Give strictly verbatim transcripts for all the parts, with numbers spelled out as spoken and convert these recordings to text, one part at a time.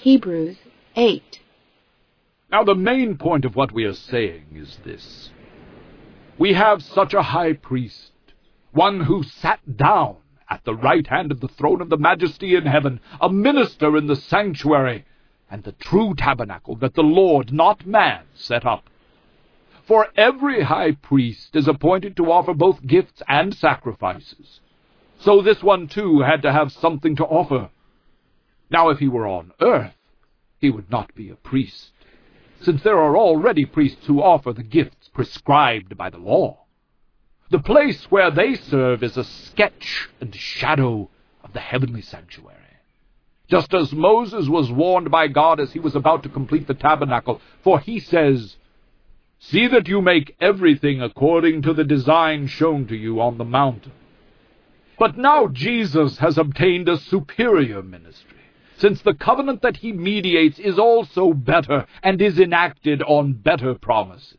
Hebrews eight. Now the main point of what we are saying is this. We have such a high priest, one who sat down at the right hand of the throne of the majesty in heaven, a minister in the sanctuary, and the true tabernacle that the Lord, not man, set up. For every high priest is appointed to offer both gifts and sacrifices. So this one too had to have something to offer. Now if he were on earth, he would not be a priest, since there are already priests who offer the gifts prescribed by the law. The place where they serve is a sketch and shadow of the heavenly sanctuary. Just as Moses was warned by God as he was about to complete the tabernacle, for he says, "See that you make everything according to the design shown to you on the mountain." But now Jesus has obtained a superior ministry, since the covenant that he mediates is also better and is enacted on better promises.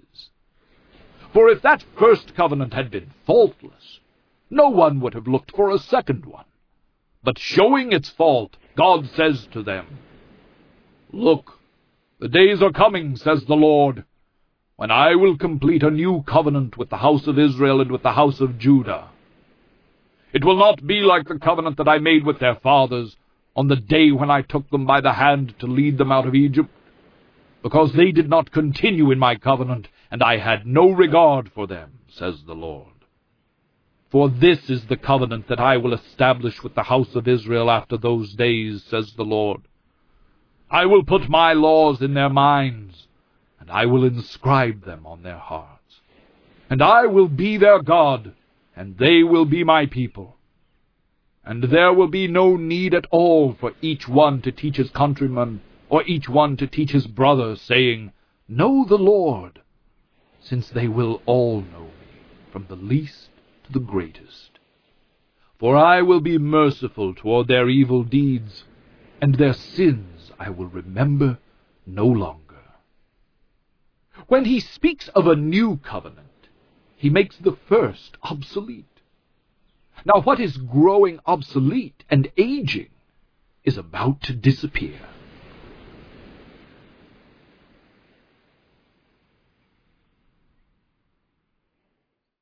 For if that first covenant had been faultless, no one would have looked for a second one. But showing its fault, God says to them, "Look, the days are coming, says the Lord, when I will complete a new covenant with the house of Israel and with the house of Judah. It will not be like the covenant that I made with their fathers on the day when I took them by the hand to lead them out of Egypt, because they did not continue in my covenant, and I had no regard for them, says the Lord. For this is the covenant that I will establish with the house of Israel after those days, says the Lord. I will put my laws in their minds, and I will inscribe them on their hearts. And I will be their God, and they will be my people. And there will be no need at all for each one to teach his countryman, or each one to teach his brother, saying, Know the Lord, since they will all know me, from the least to the greatest. For I will be merciful toward their evil deeds, and their sins I will remember no longer. When he speaks of a new covenant, he makes the first obsolete. Now what is growing obsolete and aging is about to disappear.